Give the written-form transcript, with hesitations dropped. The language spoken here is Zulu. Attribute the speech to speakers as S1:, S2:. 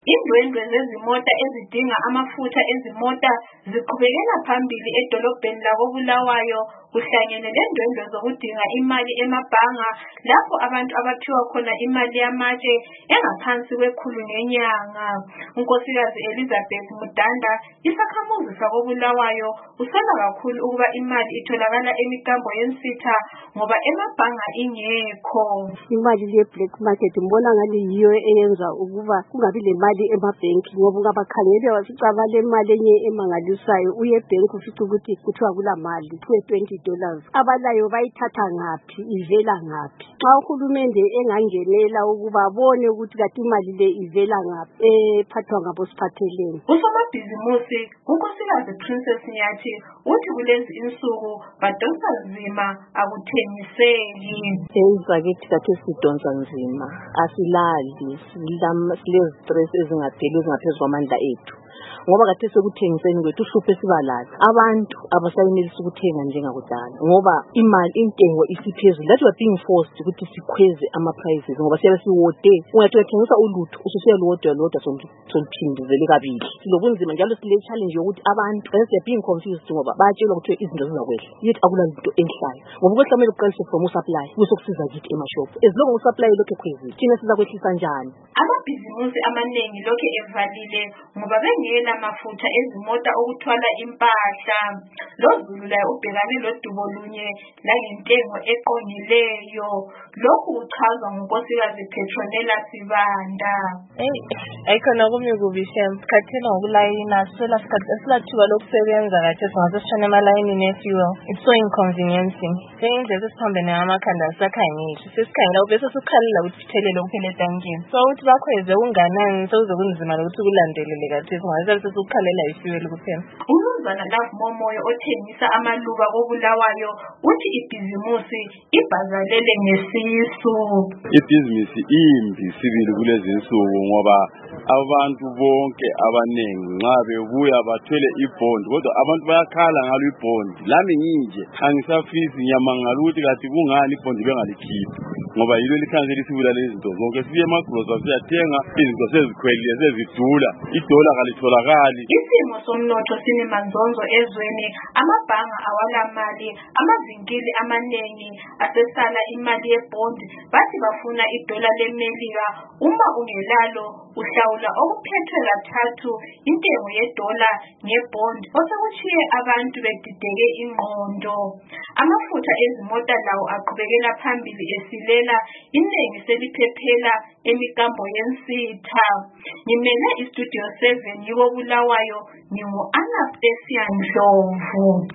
S1: Indwendwe zezimota ezidinga amafutha ezimota ziqhubekela phambili edolobheni lakoBulawayo kuhlangene lendwendwe zokudinga imali emabhanga lapho abantu abaphiwa khona imali yamatshe engaphansi kwekhulu ngenyanga. uNkosikazi Elizabeth Mudanda, isakhamuzi sakoBulawayo, usola kakhulu ukuba imali itholakala emikambo yensitha ngoba emabhanga ingekho.
S2: Imali ye-black market mbona ngani yiyo eyenza ukuba kungabi lemali emabhenki ngoba ungabakhangele wafica abale imali enye emangalisayo uye ebhenki ufica ukuthi kuthiwa kulamali $20 abalayo bayithatha ngaphi ivela ngaphi. Xa uhulumende engangenela ukuba abone ukuthi kanti imali le ivela ngaphi ephathwa ngabosiphatheleni.
S1: Usomabhizimusi uNkosikazi Princess Nyathi uthi kulezi insuku badonsa nzima akuthengiseki.
S3: Ezakithi kathi sidonsa nzima asilali silezi-stress ezingapheli ezingaphezulu kwamandla ethu ngoba kade sekuthengiseni kwethu uhlupho esibalala abantu abasayenelisi ukuthenga njengakudala ngoba imali intengo isiphezulu. That we are being forced ukuthi sikhweze ama-prices ngoba siyabe siwode ungathi uyathengisa ulutho ususiyalodwa soluphindezele kabili. Silobunzima njalo sile-challenge yokuthi abantu they are being confused ngoba bayatshelwa ukuthi izinto zizakwehla yet akulanto enhlayo ngoba ukwehla kumele uqalise from usupply kusokusiza kithi emashop. As long usupply lokhu ekhwezile thina sizakwehlisa njani?
S1: Amabhizimusi amaningi lokhu evalile ngoba bengela mafutha ezimota okuthwala impahla. Lozulu laye ubhekane lodubo lunye langentengo eqongileyo. Lokhu kuchazwa nguNkosikazi Petronella Sibanda.
S4: Ayikhona kumye kubishe sikhathela ngokulayina silathuba lokusebenza kathi singaseshona emalayinini efuel. It's so inconveniencing. Indlela esihambene ngamakhanda sisakhangile sesikhangela bese sikhalela ukuthi sithelele kuphela etankini. So uthi bakhweze unganani sewuzokunzima lokuthi kulandelele kathi singaze sesukhalela ifuel kuphela.
S1: uMnumzana Love Momoyo othengisa amaluba koBulawayo uthi ibhizimusi ibhazalele ngesisu.
S5: Ibhizimusi imbi sibili kulezi insuku ngoba abantu bonke abanengi nxa bebuya bathwele ibond kodwa abantu bayakhala ngalo ibond. Lami nginje angisafisi ngiyamangala ukuthi kathi kungani ibond bengalikhiphi ngoba yilo likhanze lisibula lezi zinto zonke. Siye emagrocery siyathenga izinto sezikhwelile sezidula idola kalitholakali.
S1: Isimo somnotho sinemanzonzo ezweni, amabhanga awalamali, amavinkili amaningi asesala imali yebond bathi bafuna idola leMelika. Uma ungelalo uhlawula okuphethwe kathathu intengo yedola ngebond osekuchiye abantu bedideke ingqondo. Amafutha ezimota lawo aqhubekela phambili esilela iningi seliphephela emikambo yensitha. Ngimele iStudio 7 yikoBulawayo ngingu-Anastasia Ndlovu.